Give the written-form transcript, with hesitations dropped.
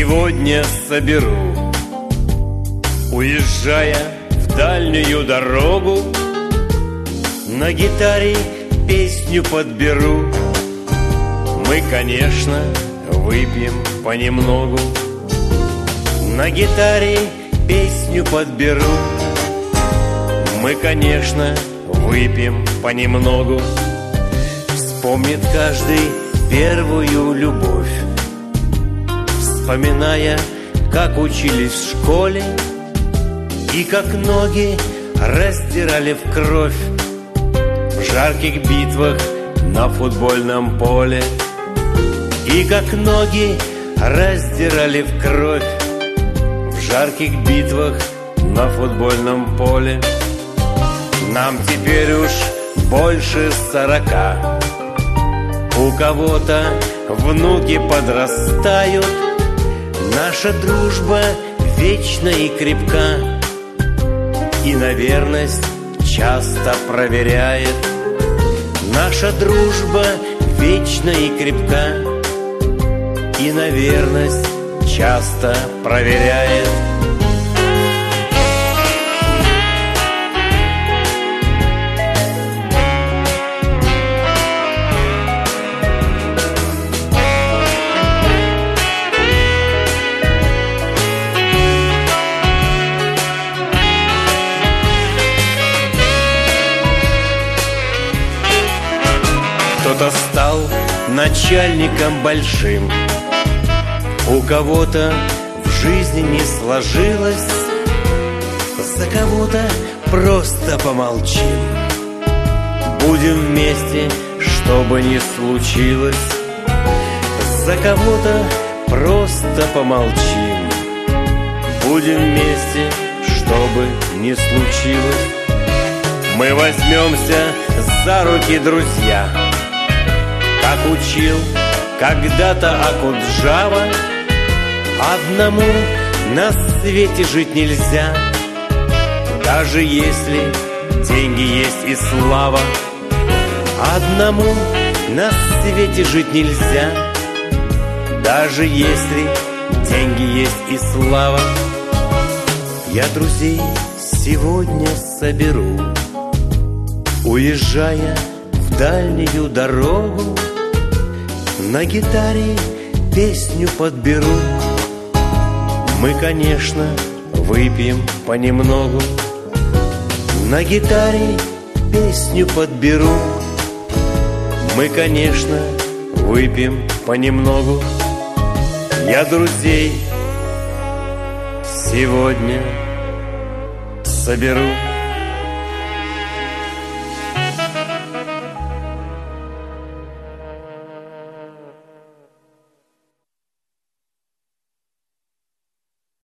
сегодня соберу, уезжая в дальнюю дорогу. На гитаре песню подберу. Мы, конечно, выпьем понемногу. На гитаре песню подберу. Мы, конечно, выпьем понемногу. Вспомнит каждый первую любовь, вспоминая, как учились в школе и как ноги раздирали в кровь в жарких битвах на футбольном поле. И как ноги раздирали в кровь в жарких битвах на футбольном поле. Нам теперь уж больше 40. У кого-то внуки подрастают. Наша дружба вечна и крепка, и на верность часто проверяет. Наша дружба вечна и крепка, и на верность часто проверяет. Кто-то стал начальником большим, у кого-то в жизни не сложилось. За кого-то просто помолчим. Будем вместе, что бы ни случилось. За кого-то просто помолчим. Будем вместе, что бы ни случилось. Мы возьмемся за руки, друзья, как учил когда-то Акуджава. Одному на свете жить нельзя, даже если деньги есть и слава. Одному на свете жить нельзя, даже если деньги есть и слава. Я друзей сегодня соберу, уезжая в дальнюю дорогу. На гитаре песню подберу. Мы, конечно, выпьем понемногу. На гитаре песню подберу. Мы, конечно, выпьем понемногу. Я друзей сегодня соберу.